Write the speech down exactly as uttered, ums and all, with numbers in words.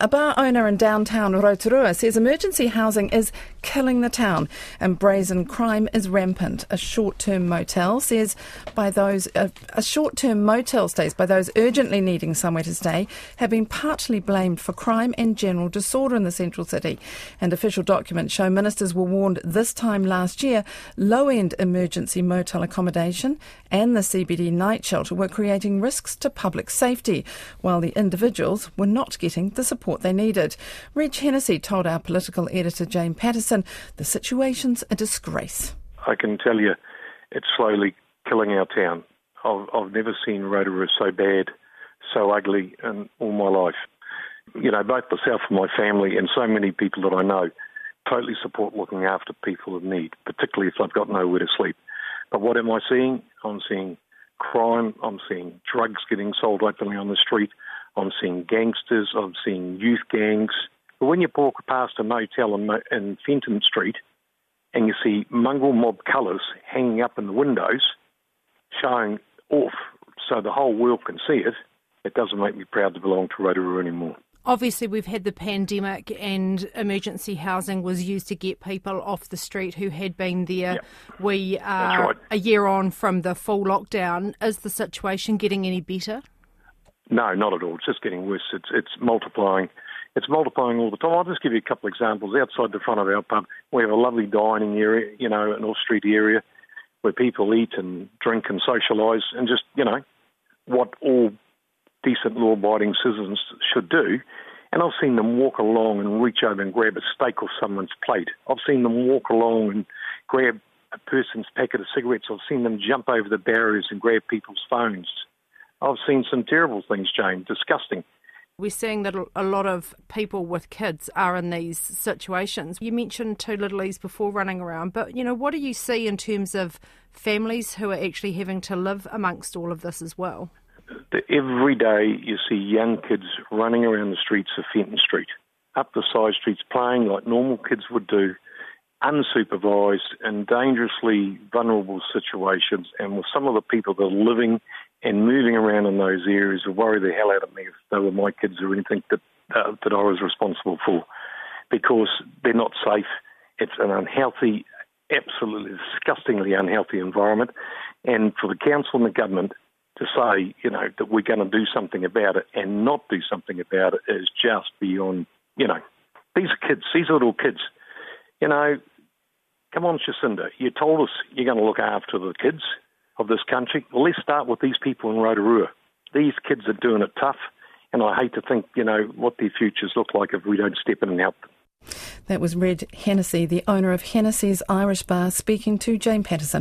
A bar owner in downtown Rotorua says emergency housing is killing the town and brazen crime is rampant. A short-term motel says by those uh, a short-term motel stays by those urgently needing somewhere to stay have been partly blamed for crime and general disorder in the central city. And official documents show ministers were warned this time last year low-end emergency motel accommodation and the C B D night shelter were creating risks to public safety, while the individuals were not getting the support they needed. Reg Hennessy told our political editor Jane Patterson the situation's a disgrace. I can tell you it's slowly killing our town. I've, I've never seen Rotorua so bad, so ugly in all my life. You know, both myself and my family and so many people that I know totally support looking after people in need, particularly if they've got nowhere to sleep. But what am I seeing? I'm seeing crime, I'm seeing drugs getting sold openly on the street, I'm seeing gangsters, I'm seeing youth gangs. But when you walk past a motel in, in Fenton Street and you see mongrel mob colours hanging up in the windows, showing off so the whole world can see it, it doesn't make me proud to belong to Rotorua anymore. Obviously, we've had the pandemic and emergency housing was used to get people off the street who had been there. Yep. We are right. a year on from the full lockdown. Is the situation getting any better? No, not at all. It's just getting worse. It's it's multiplying. It's multiplying all the time. I'll just give you a couple of examples. Outside the front of our pub, we have a lovely dining area, you know, an off-street area where people eat and drink and socialise and just, you know, what all decent law-abiding citizens should do. And I've seen them walk along and reach over and grab a steak off someone's plate. I've seen them walk along and grab a person's packet of cigarettes. I've seen them jump over the barriers and grab people's phones. I've seen some terrible things, Jane, disgusting. We're seeing that a lot of people with kids are in these situations. You mentioned two littlies before running around, but, you know, what do you see in terms of families who are actually having to live amongst all of this as well? Every day you see young kids running around the streets of Fenton Street, up the side streets, playing like normal kids would do, unsupervised in dangerously vulnerable situations, and with some of the people that are living and moving around in those areas will worry the hell out of me if they were my kids or anything that uh, that I was responsible for, because they're not safe. It's an unhealthy, absolutely disgustingly unhealthy environment, and for the council and the government to say, you know, that we're going to do something about it and not do something about it is just beyond, you know, these are kids, these are little kids. You know, come on, Jacinda, you told us you're going to look after the kids of this country. Well, let's start with these people in Rotorua. These kids are doing it tough, and I hate to think, you know, what their futures look like if we don't step in and help them. That was Reg Hennessy, the owner of Hennessy's Irish Bar, speaking to Jane Patterson.